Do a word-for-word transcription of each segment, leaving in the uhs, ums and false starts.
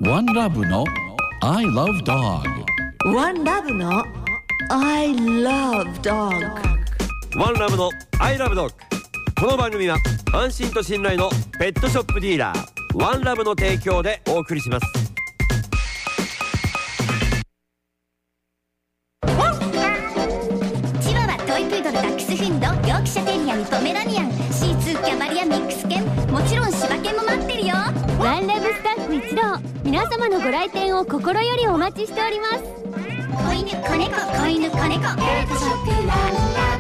ワンラブの I love dog。 ワンラブの I love dog。 ワンラブの I love dog。 この番組は安心と信頼のペットショップディーラーワンラブの提供でお送りします。 チワワ、トイプードル、ダックスフンド、ヨークシャテリアにポメラニアン、シーツー、キャバリア、ミックス犬、もちろん柴犬も待ってるよ。 ワンラブスタッフ一同、皆様のご来店を心よりお待ちしております。 子犬、子猫、子犬、子猫、ペットショップワンラ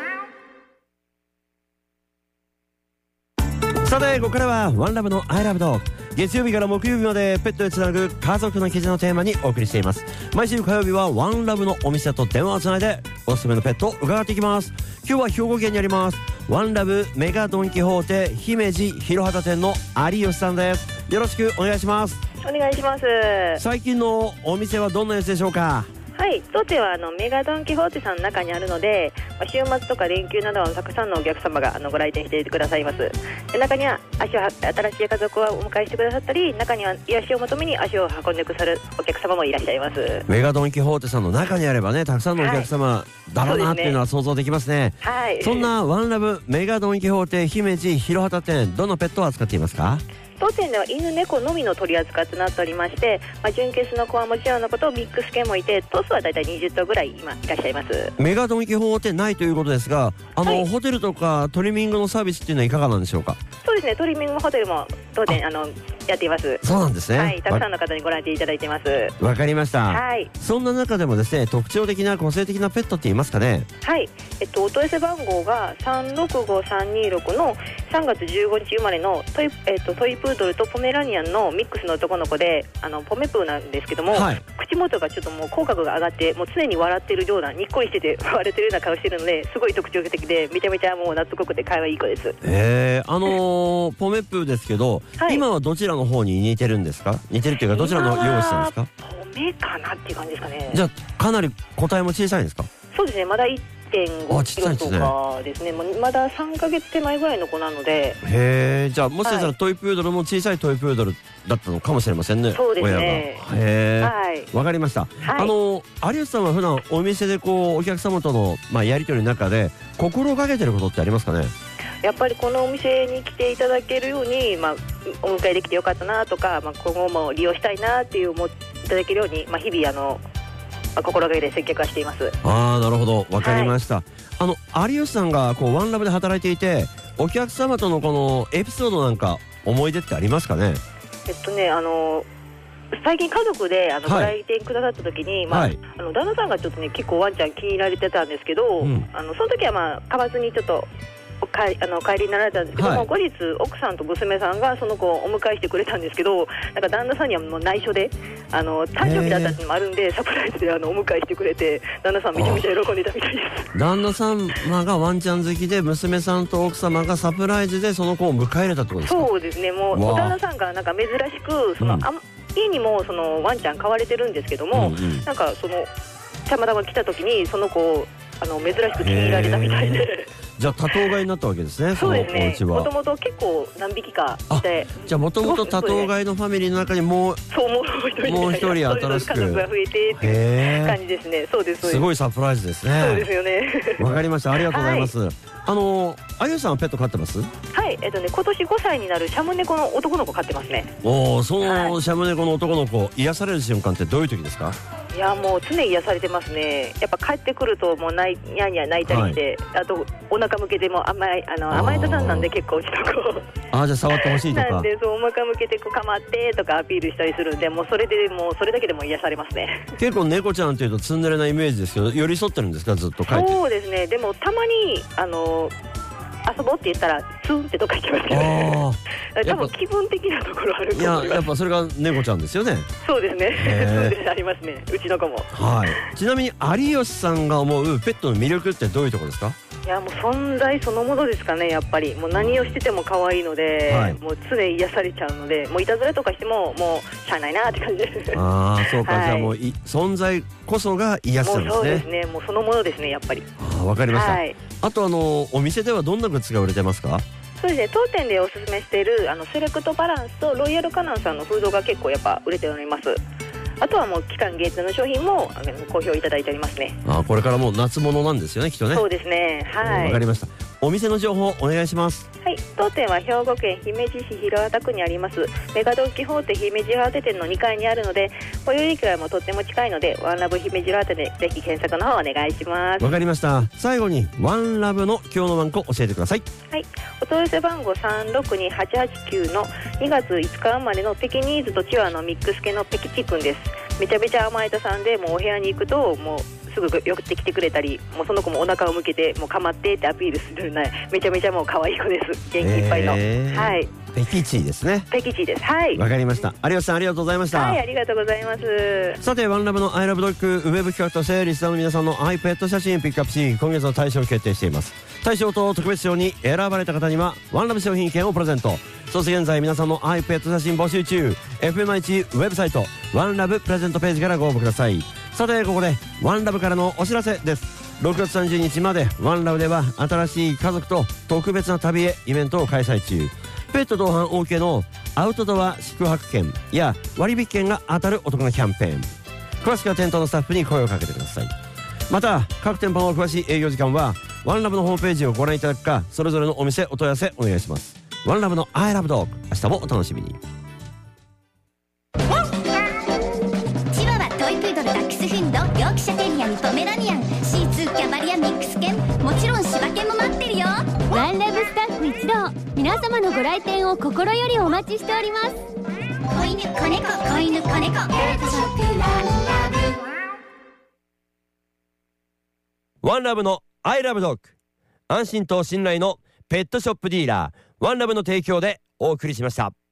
ブ。さてここからはワンラブの I love dog。 月曜日から木曜日までペットへつなぐ家族の絆をテーマにお送りしています。毎週火曜日はワンラブのお店と電話をつないでおすすめのペットを伺っていきます。今日は兵庫県にありますワンラブメガドン・キホーテ姫路広畑店の有吉さんです。よろしくお願いします。 お願いします。 最近のお店はどんな様子でしょうか？ はい、当店はあのメガドン・キホーテさんの中にあるので、まあ、週末とか連休などはたくさんのお客様があのご来店していてくださいます。で中には足を新しい家族をお迎えしてくださったり、中には癒しを求めに足を運んでくださるお客様もいらっしゃいます。 メガドン・キホーテさんの中にあればね、たくさんのお客様、はい、だろうなっていうのは想像できますね。 はい、 そんなワンラブメガドン・キホーテ姫路広畑店、どのペットを扱っていますか？ 当店では犬猫のみの取り扱いとなっておりまして、まあ、純血の子はもちろんのことミックス犬もいて、頭数はだいたいにじゅっ頭ぐらい今いらっしゃいます。 メガドン・キホーテないということですが、あの、 はい、 ホテルとかトリミングのサービスっていうのはいかがなんでしょうか？ そうですね、トリミングホテルも当店あのやっています。 そうなんですね。 はい、たくさんの方にご来店いただいています。 わかりました。 はい、 そんな中でもですね、特徴的な個性的なペットって言いますかね？ はい、えっと、お問い合わせ番号がさんろくごさんにろくのさんがつじゅうごにち生まれのトイ、えっと、トイプードルとポメラニアンのミックスの男の子で、あのポメプーなんですけども、はい、口元がちょっともう口角が上がって、もう常に笑ってるような、にっこりしてて笑ってるような顔してるので、すごい特徴的でめちゃめちゃもう懐っこくて可愛い子です。 えー、あのー、ポメプーですけど、はい、今はどちらの方に似てるんですか？似てるっていうかどちらの容姿なんですか？ ポメかなっていう感じですかね。 じゃあかなり個体も小さいんですか？ そうですね、まだいってんごキロとかですね。もうまださんかげつ手前ぐらいの子なので。 へえ、じゃあもしかしたらトイプードルも小さいトイプードルだったのかもしれませんね。 そうですね、 親が。へえ、はい、わかりました。はい、あの有吉さんは普段お店でこうお客様との、まあ、やり取りの中で心がけてることってありますかね？ やっぱりこのお店に来ていただけるように、まあ、お迎えできてよかったなとか、まあ、今後も利用したいなっていう思っていただけるように、まあ、日々あの、まあ、心がけで接客はしています。 ああ、なるほど、わかりました。はい、あの有吉さんがこうワンラブで働いていて、お客様とのこのエピソードなんか思い出ってありますかね？ えっとね、あの最近家族であの、はい、ご来店くださった時に、まあはい、あの旦那さんがちょっとね結構ワンちゃん気に入られてたんですけど、うん、あのその時はまあ買わずにちょっとおかあの帰りになられたんですけども、はい、後日奥さんと娘さんがその子をお迎えしてくれたんですけど、なんか旦那さんにはもう内緒であの誕生日だったっていうのもあるんで、サプライズであのお迎えしてくれて、旦那さんめちゃめちゃ喜んでたみたいです。旦那様がワンちゃん好きで、娘さんと奥様がサプライズでその子を迎え入れたってことですか？そうですね、もう旦那さんがなんか珍しくその、うん、あ家にもそのワンちゃん飼われてるんですけども、うんうん、なんかそのたまたま来た時にその子をあの珍しく気に入られたみたいで。 じゃあ多頭飼いになったわけですね。 そうですね、 そのお家はもともと結構何匹かいて、 じゃあもともと多頭飼いのファミリーの中にもうそうもう一人もう一人新しく家族が増えてっていう感じですね。そうです、 すごいサプライズですね。 そうですよね。 わかりました、ありがとうございます。はい、あの有吉さんはペット飼ってます？ はい、えっとね今年ごさいになるシャム猫の男の子飼ってますね。 おお、そのシャム猫の男の子、癒される瞬間ってどういう時ですか？ いやもう常に癒されてますね。やっぱ帰ってくるともう泣いニャーニャー泣いたりして、はい、あとお腹向けても甘いあの甘えたさんなんで結構うちの子あ、じゃあ触ってほしいとかなんで、そうお腹向けてこうかまってとかアピールしたりするんで、もうそれでもうそれだけでも癒されますね。 結構猫ちゃんっていうとツンデレなイメージですけど、寄り添ってるんですか？ずっと帰って。 そうですね、でもたまにあの遊ぼうって言ったらツンってとか言ってますよね。多分気分的なところあると思います。 いや、やっぱそれが猫ちゃんですよね。 そうですね。そうです、ありますね、うちの子も。 はい。ちなみに有吉さんが思うペットの魅力ってどういうところですか？ いやもう存在そのものですかね。やっぱりもう何をしてても可愛いので、はい、もう常に癒されちゃうので、もういたずらとかしてももうしゃあないなって感じです。 ああ、そうか、はい、じゃあもうい存在こそが癒されるんですね。 もうそうですね、もうそのものですね、やっぱり。 ああ、わかりました。はい、あとあのお店ではどんなグッズが売れてますか？ そうですね、当店でおすすめしているあのセレクトバランスとロイヤルカナンさんのフードが結構やっぱ売れております。あとはもう期間限定の商品もあの好評いただいておりますね。 あ、これからもう夏物なんですよね、きっとね。 そうですね、はい。 わかりました。お店の情報お願いします。 はい、当店は兵庫県姫路市広畑区にありますメガドンキホーテ姫路広畑店のにかいにあるので、最寄り駅からもとっても近いので、ワンラブ姫路広畑でぜひ検索の方お願いします。 わかりました。最後にワンラブの今日のワンコ教えてください。 はい、お問い合わせ番号さんろくにはちはちきゅうのにがついつか生まれのペキニーズとチワのミックス系のペキチ君です。めちゃめちゃ甘えたさんで、もうお部屋に行くともうすぐ寄ってきてくれたり、もうその子もお腹を向けてもうかまってってアピールするね、めちゃめちゃもう可愛い子です。元気いっぱいの、 えー、 はい、 ペキチですね。 ペキチです。はい、 わかりました。有吉さんありがとうございました。 はい、ありがとうございます。 さてワンラブのアイラブドッグウェブ企画としてリスナーの皆さんのアイペット写真ピックアップし、今月の大賞を決定しています。大賞と特別賞に選ばれた方にはワンラブ商品券をプレゼント。そして現在皆さんのアイペット写真募集中。 エフエムアイチ ウェブサイトワンラブプレゼントページからご応募ください。さてここでワンラブからのお知らせです。ろくがつさんじゅうにちまでワンラブでは新しい家族と特別な旅へイベントを開催中。ペット同伴 オーケー のアウトドア宿泊券や割引券が当たるお得なキャンペーン。詳しくは店頭のスタッフに声をかけてください。また各店舗の詳しい営業時間はワンラブのホームページをご覧いただくか、それぞれのお店お問い合わせお願いします。ワンラブの I love dog、 明日もお楽しみに。 チワワ、トイプードル、ダックスフンド、ヨークシャテリアにポメラニアン、シーツー、キャバリアミックス犬、もちろん柴犬も待ってるよ。 ワンラブスタッフ一同、皆様のご来店を心よりお待ちしております。 子犬子猫子犬子猫、ペットショップワンラブ。 ワンラブの I love dog、 安心と信頼のペットショップディーラーワンラブの提供でお送りしました。